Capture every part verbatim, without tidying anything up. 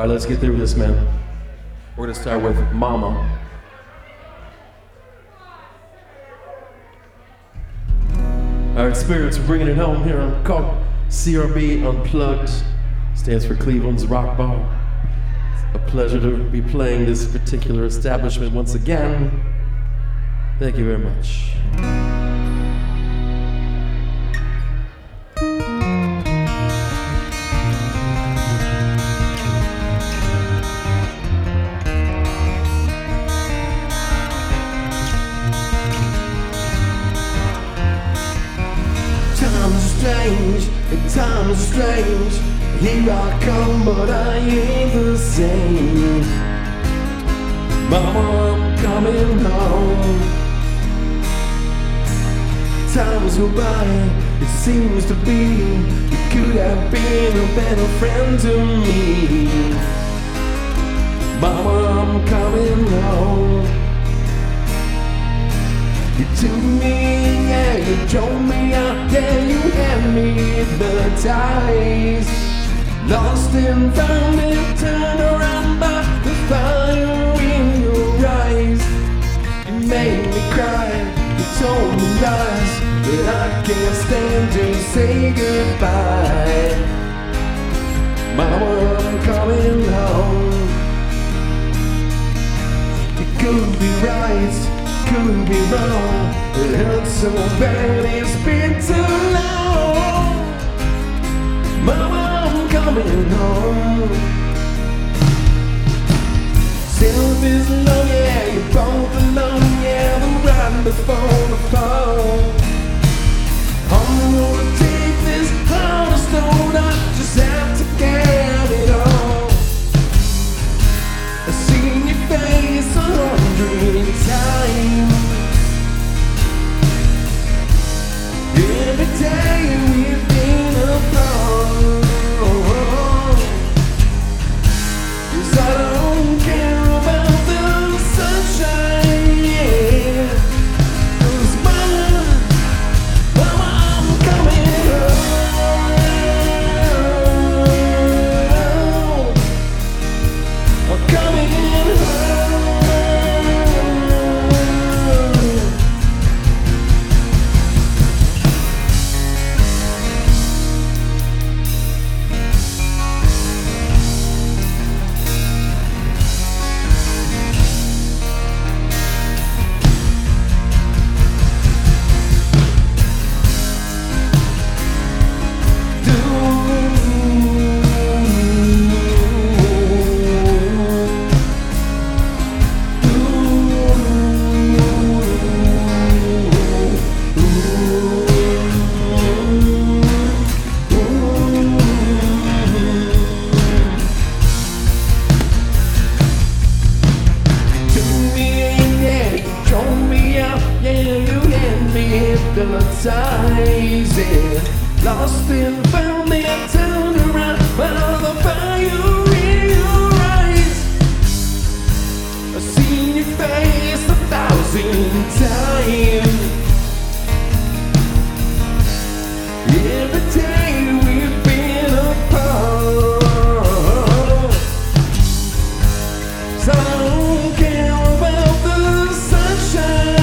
All right, let's get through this, man. We're gonna start with Mama. All right, spirits, we're bringing it home here on called C R B Unplugged. Stands for Cleveland's Rock Bar. It's a pleasure to be playing this particular establishment once again. Thank you very much. Strange, times are strange. Here I come, but I ain't the same. Mama, I'm coming home. Times go by, it seems to be you could have been a better friend to me. Mama, I'm coming home. You took me, yeah, you drove me out, yeah, you had me hypnotized. Lost and found and turned around by the fire in your eyes. You made me cry, you told me lies, but I can't stand to say goodbye. Mama, I'm coming home. It could be right, could be wrong. It hurts so bad, it's been too long. Mama, I'm coming home. Self is alone, yeah, you're both alone, yeah, the right before the fall. I'm gonna take this heart of stone, I just have to get it all. I've seen your face a hundred times. Every day we've been apart. 'Cause I don't care about the sunshine, yeah. 'Cause mama, mama, I'm coming home. I'm coming home. Lost and found me, I turned around by the fire in your eyes. I've seen your face a thousand times. Every day we've been apart. So I don't care about the sunshine.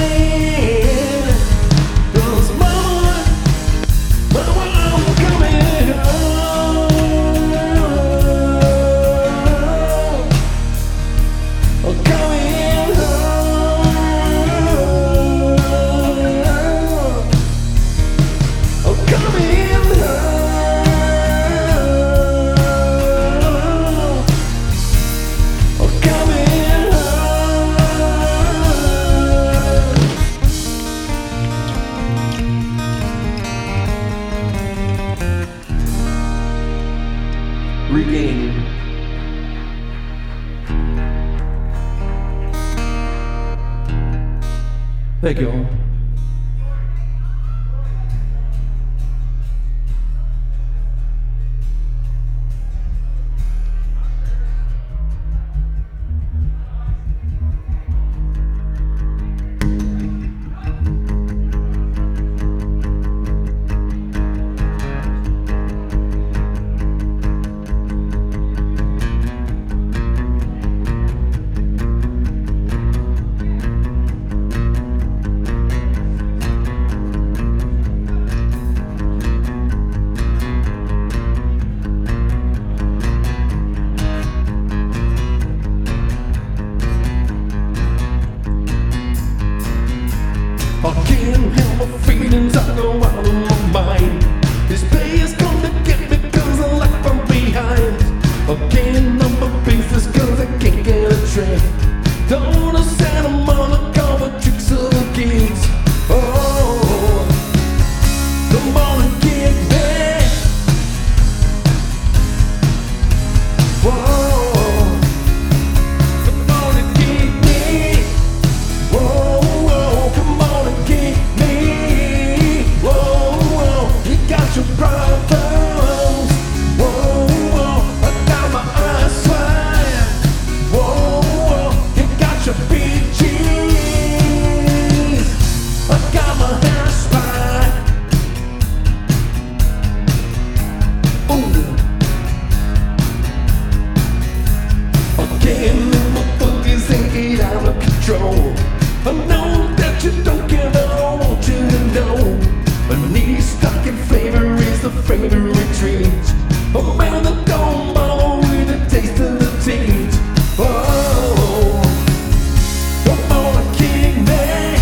Regain. Thank you all. control. I know that you don't care, but I want you to know. A knee stuck in flavor is the favorite treat. A man that don't bother with the taste of the teeth. Oh, come on, kick me.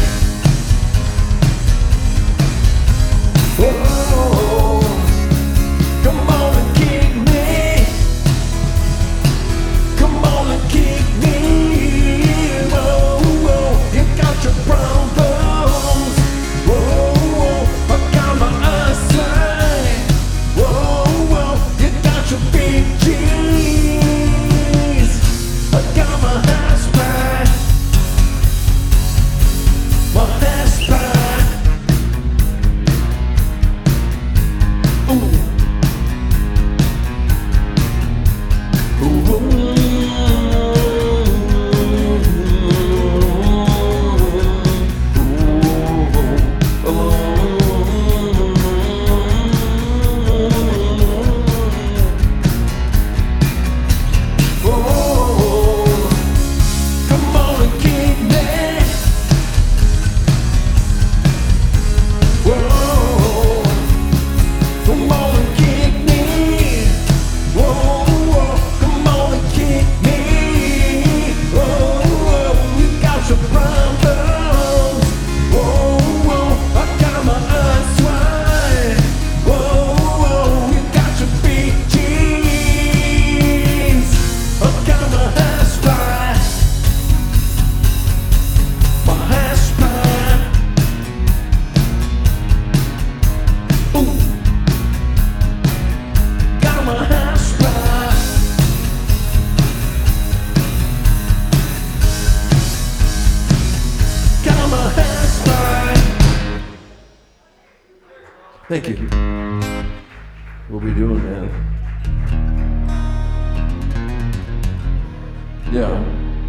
Oh, come on and kick me. Come on and kick me. Oh, oh, you got your problems. Oh, I got my eyesight. Oh, oh, you got your big G's. I got my hash back. My hash back. Ooh. Thank you. What we doing, man? Yeah.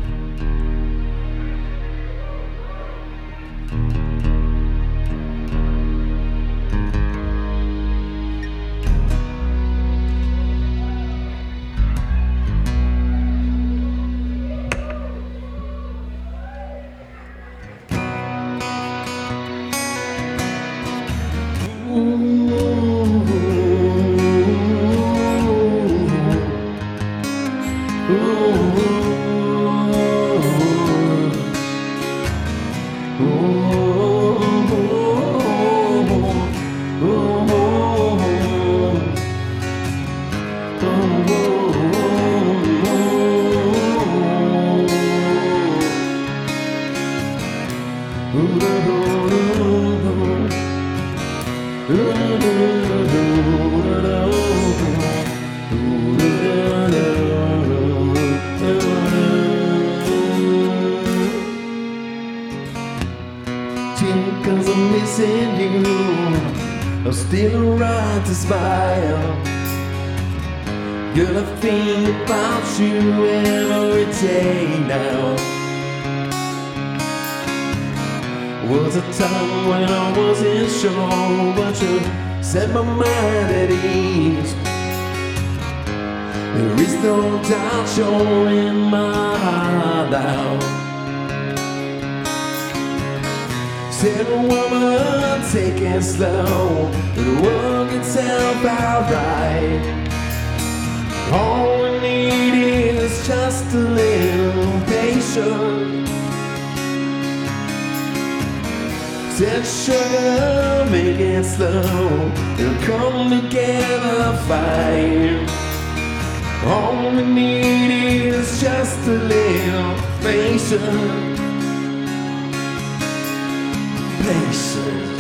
Cause I'm missing you, I'm still around to smile. Girl, I think about you every day now. Was a time when I wasn't sure, but you set my mind at ease. There is no doubt you're in my heart now. Said a woman, take it slow, it'll work itself out right. All we need is just a little patience. Said sugar, make it slow, it'll come together fine. All we need is just a little patience. Patience.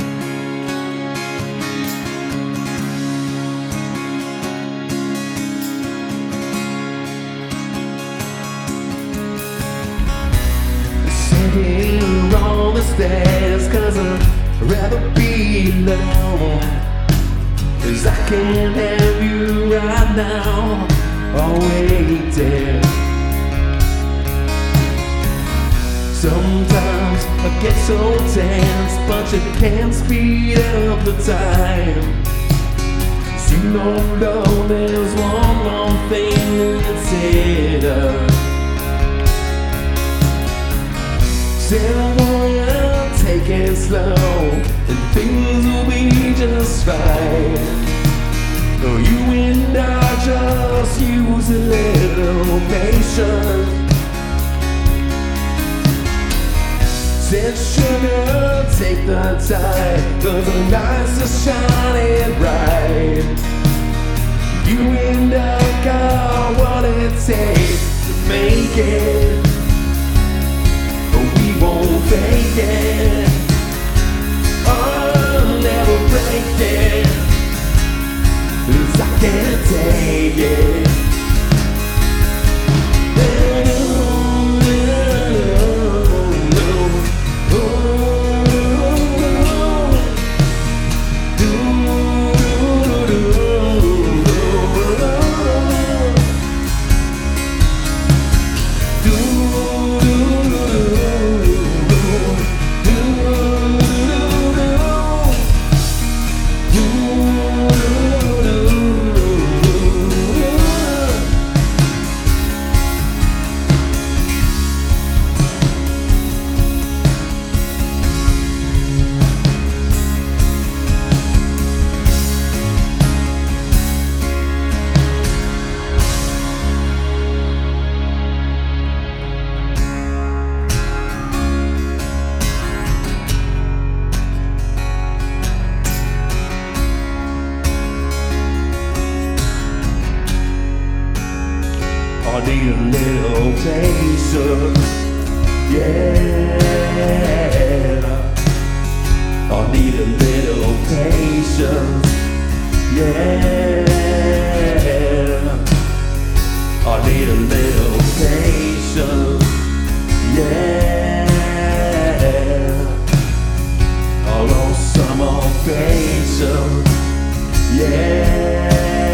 Sitting on the stairs, cause I'd rather be alone. Cause I can't have you right now, or waiting. Sometimes I get so tense, but you can't speed up the time. So you know, love, there's one more thing to consider. Said we'll take it slow and things will be just fine. Oh, you and I just use a little patience. Said sugar, take the time, cause the lights are shining bright. You and I got what it takes to make it, but we won't fake it. I'll never break it, cause I can't take it. I need a little patience, yeah. I need a little patience, yeah. I need a little patience, yeah. I lost some more patience, yeah.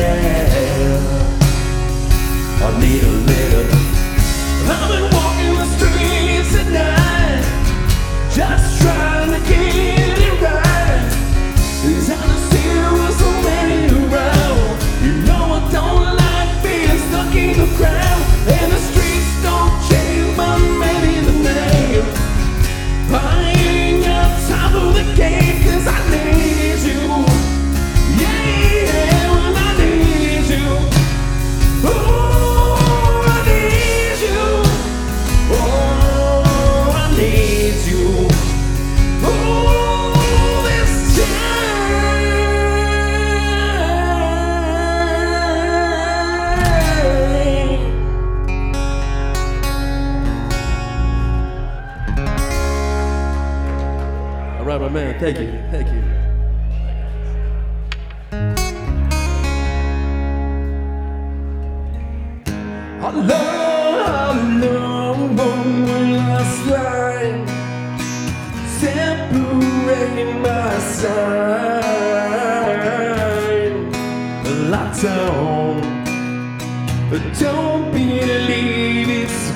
I need a little. I've been walking the streets at night, just trying to get it right. Cause I just see there were so many around. You know I don't like being stuck in the crowd, and the streets don't change, but maybe the name. I ain't got time for the game, cause I need you. Yeah, when I need you. Ooh. All right, my man, thank you, thank you. I love, I love one last line, separating my side. Lights on, don't believe it's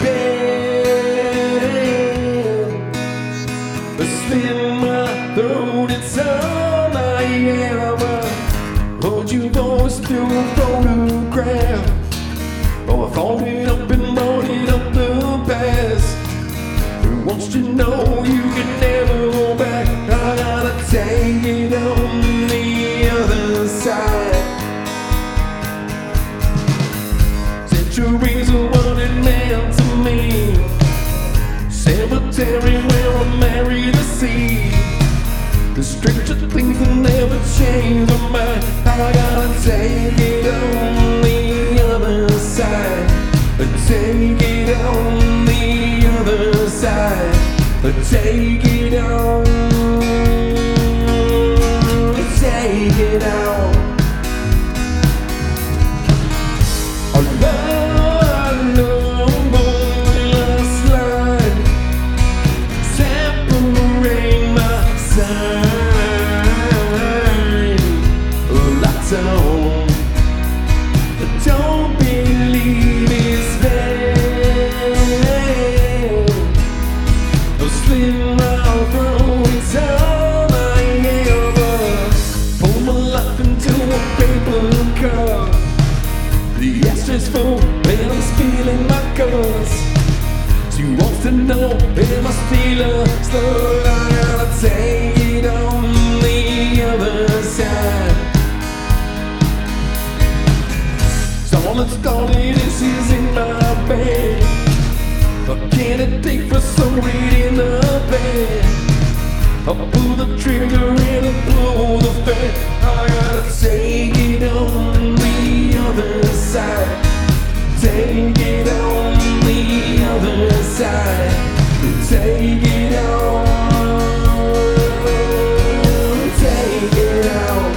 been. Spin my throat, it's all I ever hold you voice through a photograph. Oh, I fold it up and rolled it up the past. Who wants to know you can never go back? I gotta take it on the other side. Centuries of what it meant to me. Cemetery where I marry the sea. The stranger things will never change my mind. I gotta take it on the other side. Take it on the other side. Take it on. Take it out. I love, love, last line, separate my side. Lights on, don't believe it's bad. Spin my throat, it's all I ever. Pull my life wants to know if I steal a slow, I gotta take it on the other side. So let's start it, this is in my bed. A candidate for some read in the bed. I pull the trigger and I blow the fan. I gotta take it on the other side. Take it on the other side. Take it on. Take it out.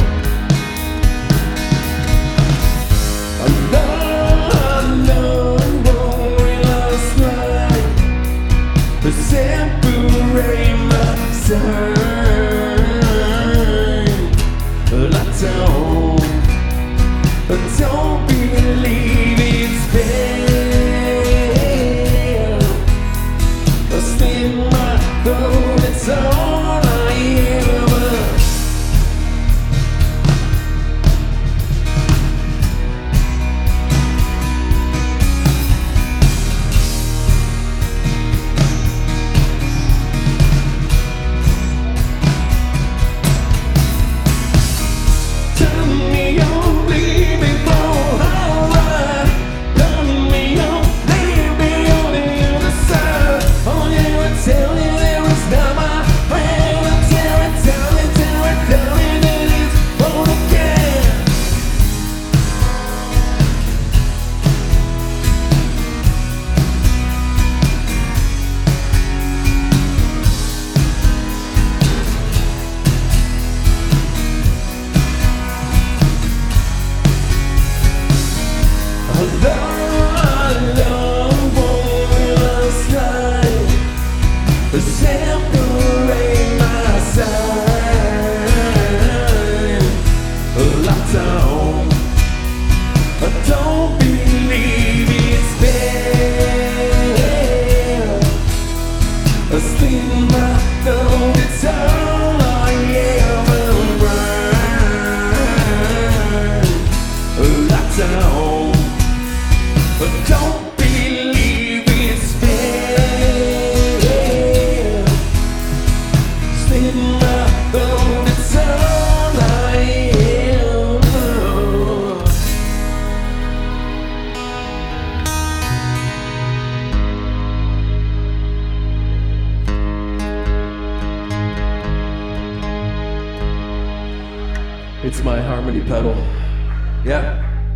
Alone, alone, rolling last night. Separate my side. I don't, I don't believe it's fair. I spin my thought, it's all I ever. Turn me on, leave me for alright. Turn me on, leave me on the other side. Oh yeah, I tell you there is not my friend. I tear it down and tear it down and then it's born again. Alone, alone, boy, last night. Separate my side. I don't, I don't believe it's fair. I spin my thought, it's all I ever run. I don't. But don't believe it's fair. Spin my thought, it's all I am. It's my harmony pedal. Yeah.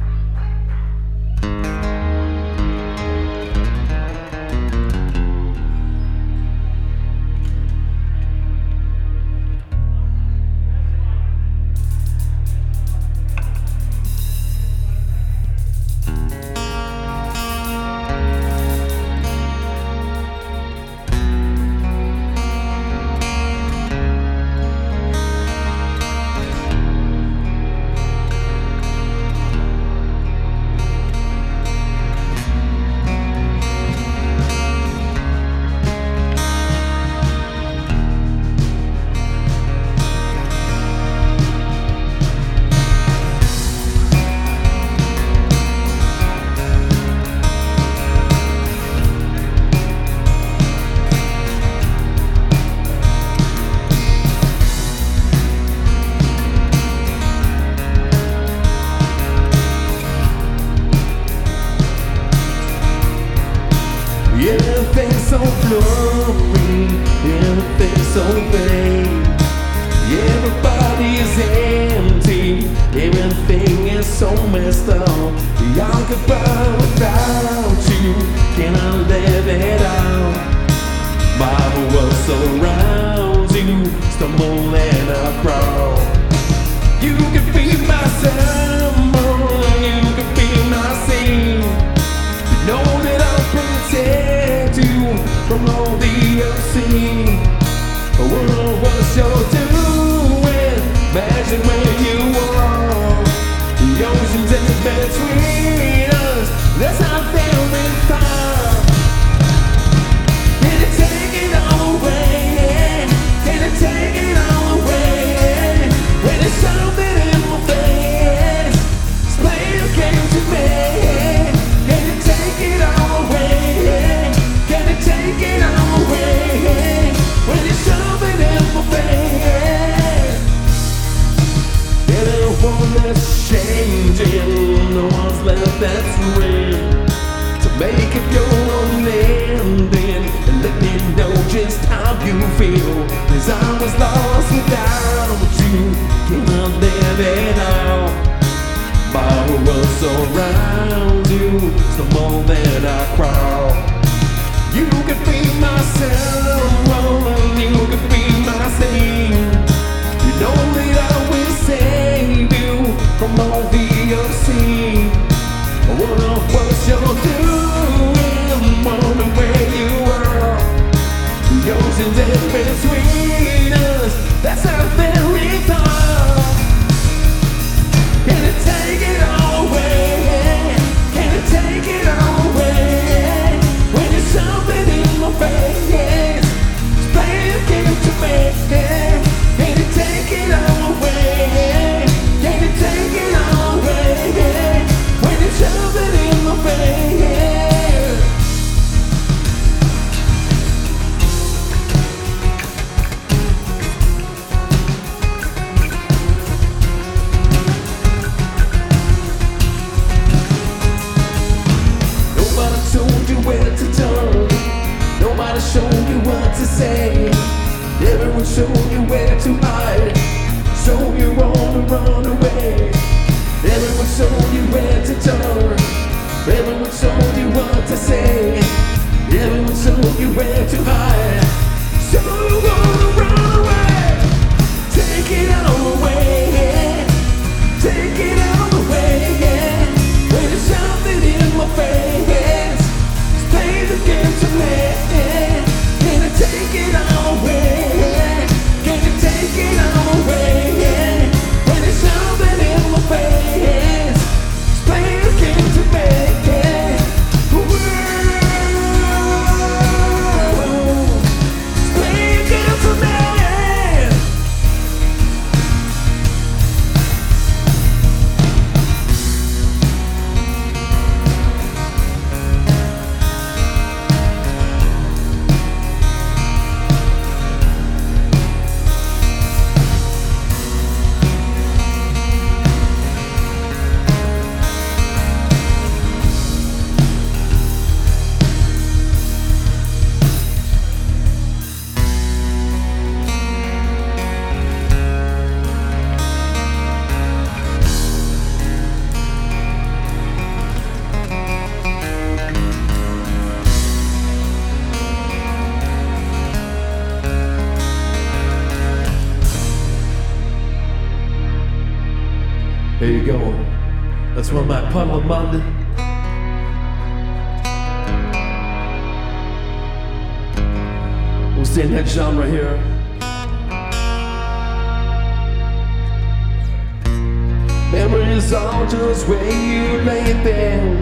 Everything's so blurry, everything's so vague. Everybody is empty, everything is so messed up. I could buy without you, can I live it out? My world surrounds you, stumble and I crawl. You can be my sermon, you can be my scene. You know that I'll protect you from all the obscene. What was you're doing? Imagine where you are. The ocean's in between us. That's how very far. Can it take it all away? Can it take it all away? When it's something in my face, it's play a game to me. Can it take it all away? Can it take it all away? feel, 'cause I was lost without you. Can't live it all. My world surrounds you, it's the moment I crawl. You could be my someone, you could be my thing. You know that I will save you from all the obscene. I wonder what you're doing, wonder where you are. The ocean's in between us, that's how very far. Can it take it all away? Can it take it all away? When you're something in my face, just play a game to me. Can it take it all away? Can it take it all away? When you're something in my face. Nobody told you where to turn. Nobody showed you what to say. Everyone showed you where to hide. So you want to run away. Everyone showed you where to turn. Everyone showed you what to say. Everyone showed you where to hide. So you want to run away. Take it all away. Take it all away. When there's something in my face, just play the game to me. Can I take it all away? Can you take it all away? When there's something in my face, just play the game to me. Whoa. Just play the game to me. There you go. That's one of my Puddle of Mud. We'll stay in that genre here. Memories are just where you lay there.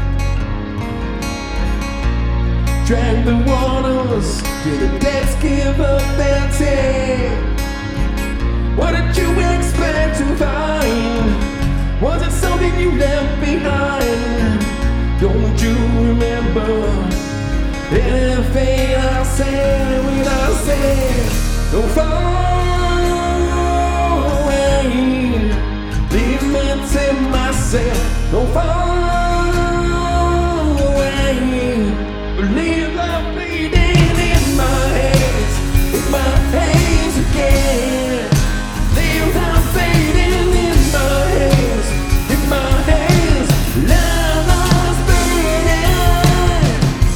Drag the waters till the depths give up their tail. What did you expect to find? Was it something you left behind? Don't you remember anything I said when I said don't fall away? Leave me to myself. Don't fall away. Believe I'm bleeding in my hands, in my hands again. Leave I'm fading in my hands, in my hands. Love is burning.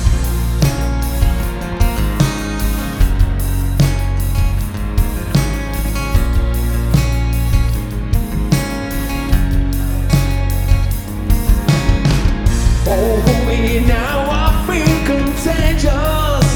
Oh, hold me now, I feel contagious.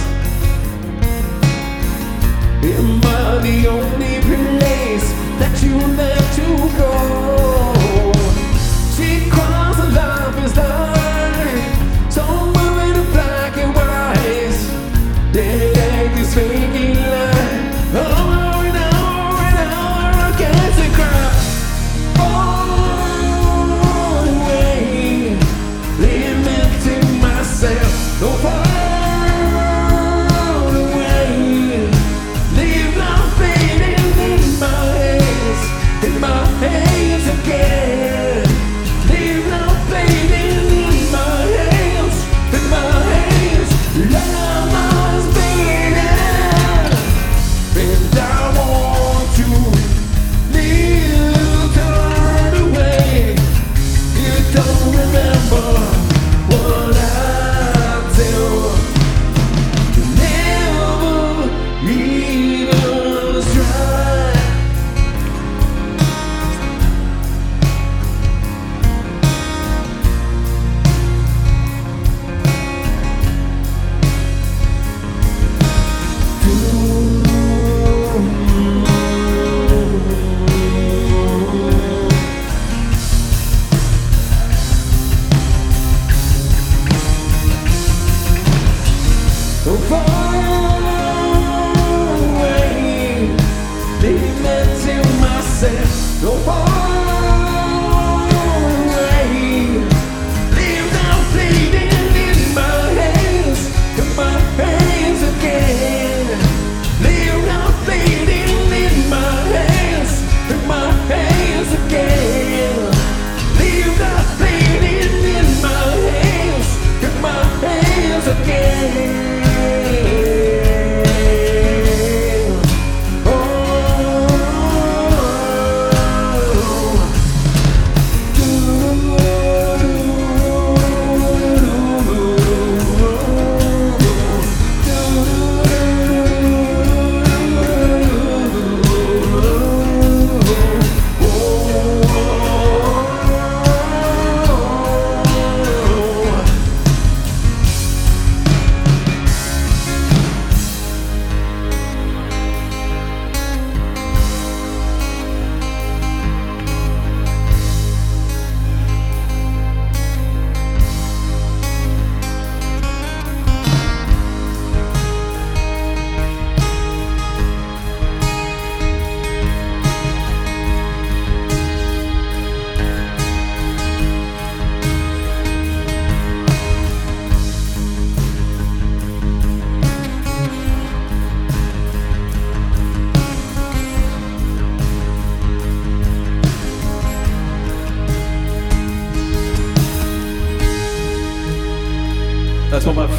Am I the only place that you left to go? She cries a life is life, somewhere in the black and white. They take this faking line over and over and over against the crowd. Fall away, leave me to myself. Don't fall away. Leave love fading in my hands, in my hands again. Leave love fading in my hands, in my hands. Love is fading.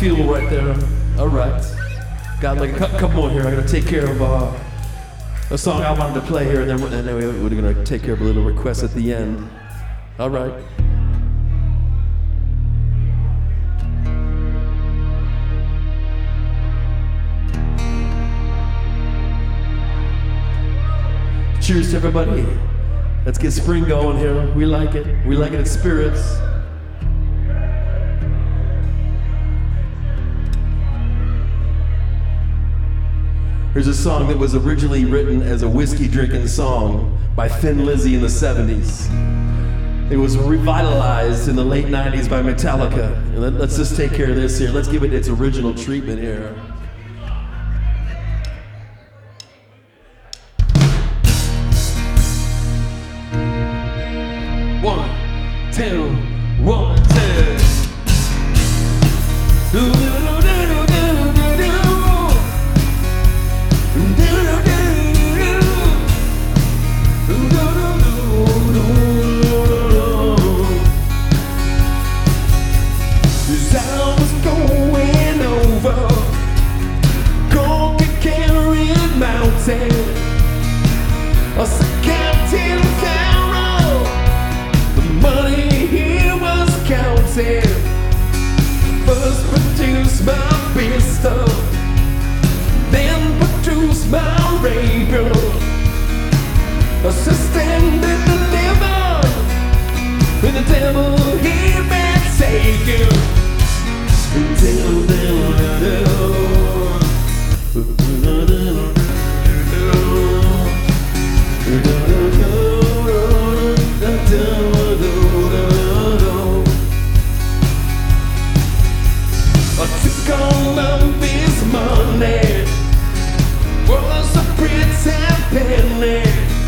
fuel right there. All right. Got like a couple more here. I'm gonna take care of uh, a song I wanted to play here, and then, we're, and then we're gonna take care of a little request at the end. All right. Cheers to everybody. Let's get spring going here. We like it. We like it in spirits. Here's a song that was originally written as a whiskey drinking song by Thin Lizzy in the seventies. It was revitalized in the late nineties by Metallica. And let, let's just take care of this here. Let's give it its original treatment here. One, two, one, two. Do, do, do, do, do, do, do. I said, Captain Pharaoh, the money he was counting. First produced my pistol, then produced my rapier. Assistant and deliver, and the devil he may take you. Devil, devil, devil. I took all of his money, was a pretty penny.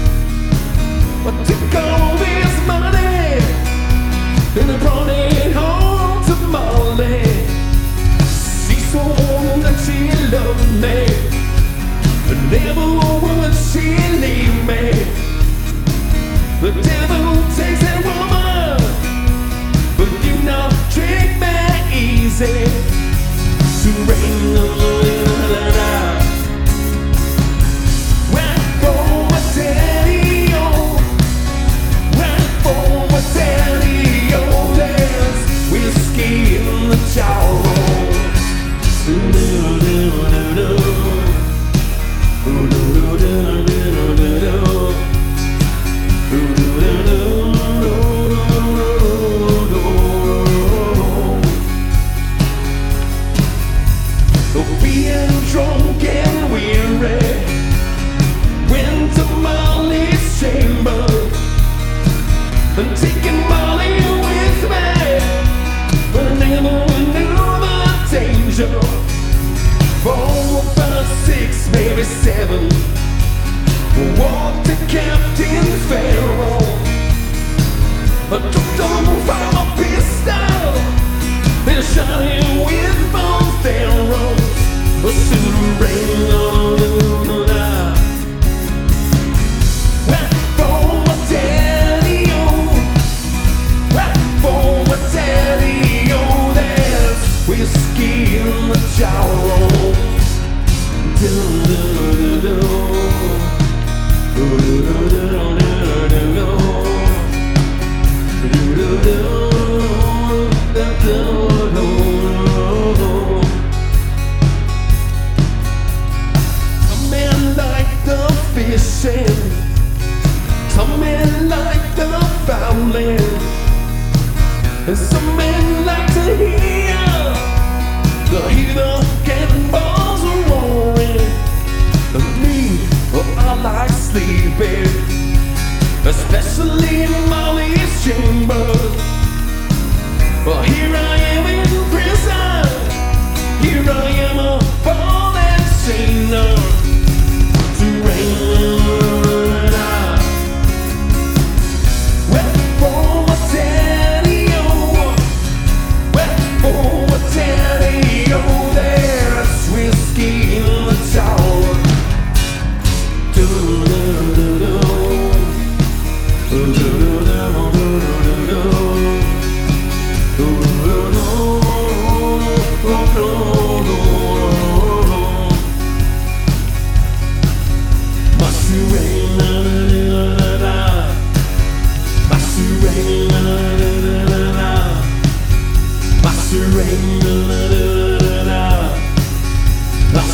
I took all his money and I brought it home to Molly. She swore that she loved me, but never would she leave me. The devil takes a woman, but you know treat me easy. To rain on the night. Right for my daddy, oh. Right for my daddy, oh. There's whiskey in the jar. Do do do do do. Do do do do do do do. Do do do do. Being drunk and weary, went to Molly's chamber and taking Molly with me, but I never knew the danger. Four, five, six, maybe seven, walked to Captain Pharaoh. I took them from a pistol, then shot him with both arrows. A soon rain on the night. Right for my daddy, oh. Right for my daddy, oh. There's whiskey in the jar. Do do do do do do do do do do do do.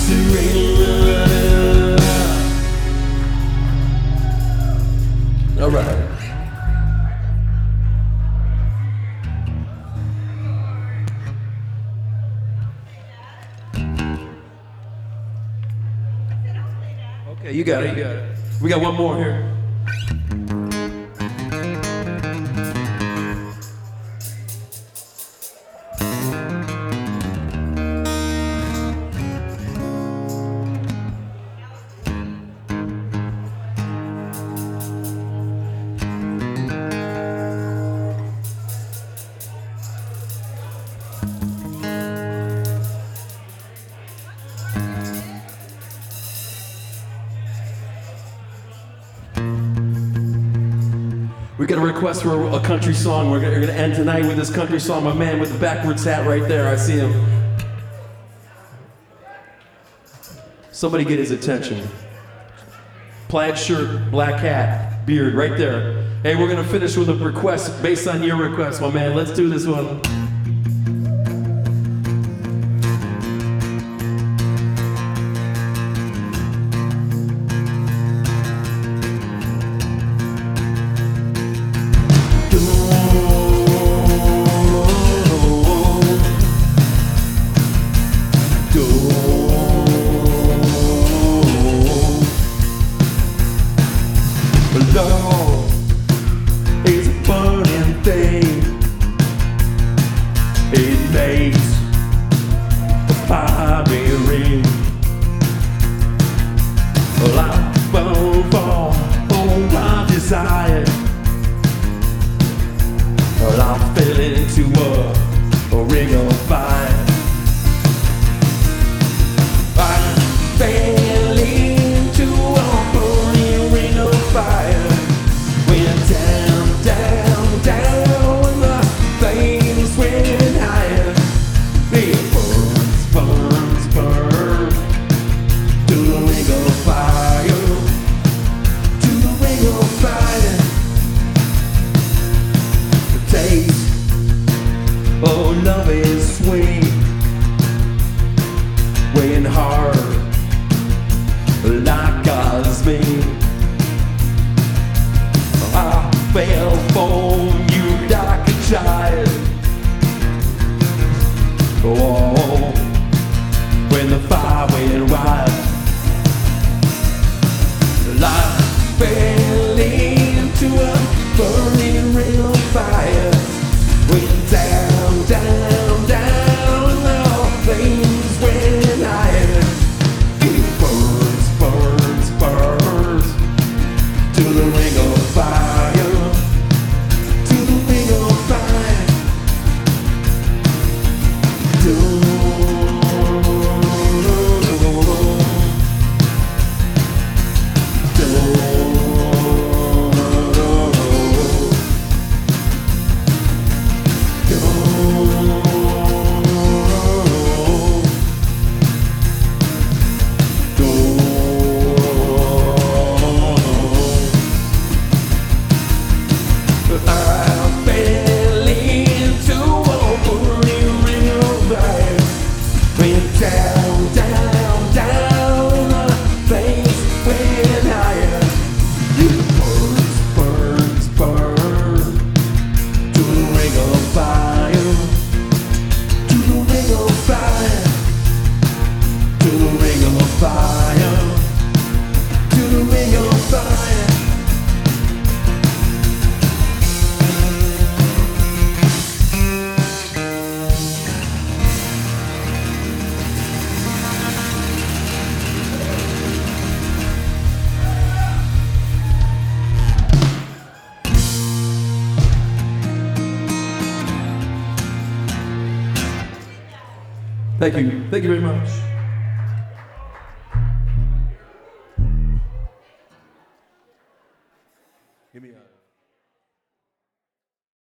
All right. Okay, you got it, you got it. We got one more here. We got a request for a country song. We're gonna, we're gonna end tonight with this country song. My man with the backwards hat right there, I see him. Somebody get his attention. Plaid shirt, black hat, beard, right there. Hey, we're gonna finish with a request based on your request, my man. Let's do this one. Love is a burning thing. It makes the fire ring. Well, I burn for all my desire. Well, I fell into a, a ring of fire. I fell into a burning ring of fire. Went down, down, down, the flames went higher. It burns, burns, burns to the ring of fire, to the ring of fire. The taste of love is sweet, weighing hard like Cosme. I fell for you like a child. Oh, when the fire went wild, I fell into a burning ring of fire. Went down, down, down, the flames went higher. It burns, burns, burns to the ring of fire, to the ring of fire. Do, down, down, down, the flames went higher. It burns, burns, burns to the ring of fire, to the ring of fire, to the ring of fire, to the ring of fire. Thank you. Thank you very much. Give me a